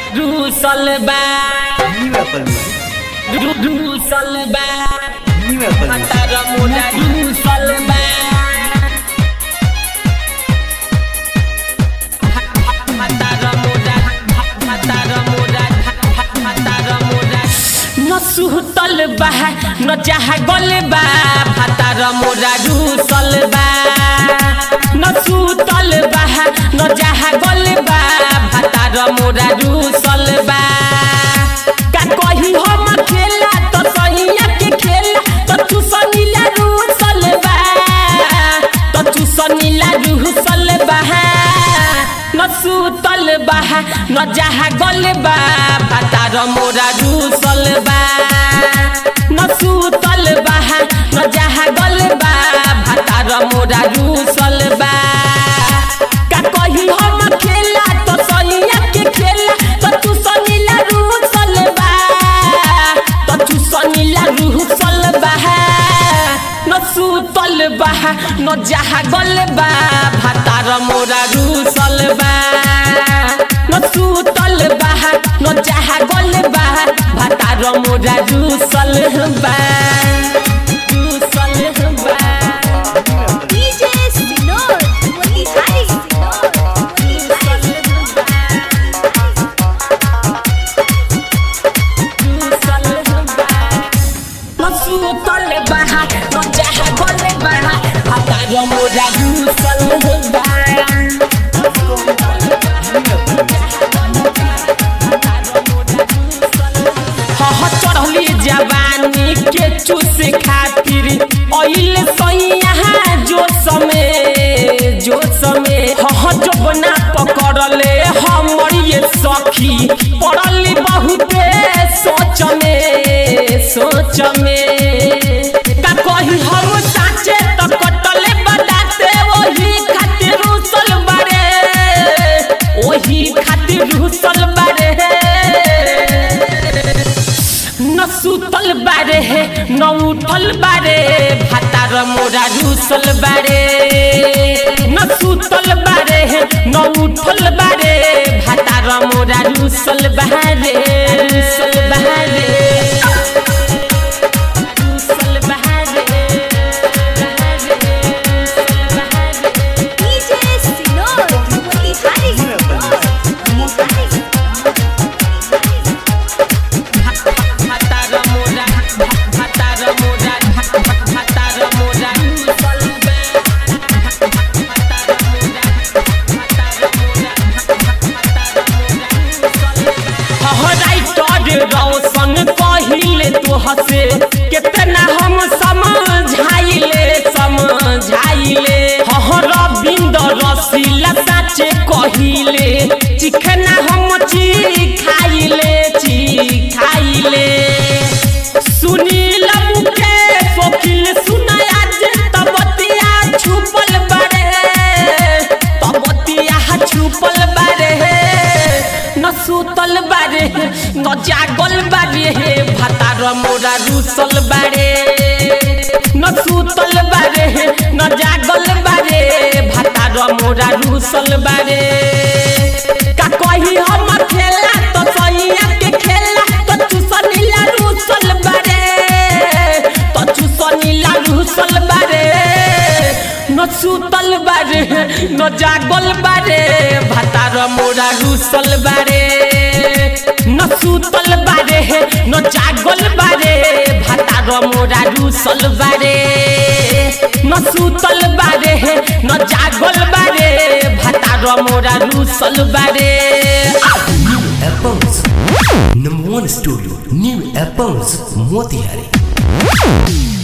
रूसल बा रूसल बा भतार मोरा रूसल बा न सुतल बा न जागल बा भतार मोरा रूसल बा न सुतल बा न जागल बा भतार मोरा रूसल बा का कही हम खेला तो सहिया के खेला तो तू सनीला रूसल बा तो तू सनीला रूसल बा न सुतल बा न जागल बा भतार मोरा रूसल बा न सुतल बा न जागल बा भतार मोरा रूसल बा का कही हम खेला तो सहिया के खेला तो तू सनीला रूसल बा तो तू सनीला रूसल बा न सुतल बा न जागल बा भतार मोरा रूसल बा न सुतल बा न जागल बा भतार मोरा रूसल बा रूसल बा DJ Sinor, Wali Hari Sinor, न सुतल बा न जागल बा भतार मोरा रूसल बा चढ़ली जवानी के चूस खातिर ऑयल सैया जो समय जो बना पकड़ले हमर ये सखी पड़ली बहुते सोच में का कही हम साचे तो कटले बताते वही खातिर रूसल बारे वही खातिर रूसल बारे न सुतल बारे न उठल बारे भतार मोरा रूसल बारे न सुतल बारे न उठल बारे भतार मोरा रूसल बारे रूसल बारे रूसल बारे DJ Sinor, Wali Hari Sinor, रौशन कहिले तो हसे कितना हम समझाइले रविंद रसीला साचे कहिले चिखना हम खाइले सुनील मुकेश वकील सुनाया जे तबतिया छुपल बारे न सुतल बारे न जागल बारे भतार मोरा रूसल बारे न सुतल बारे न जागल बारे भतार मोरा रूसल बारे का कही हम खेला तो सहिया के खेला तो तू सनीला रूसल बारे तो तू सनीला रूसल बारे न सुतल बारे न जागल बारे भतार मोरा रूसल बारे न सुतल बारे न जागल बारे भतार मोरा रूसल बारे न सुतल बारे न जागल बारे भतार मोरा रूसल बारे New Apples #1 Studio New Apples Motihari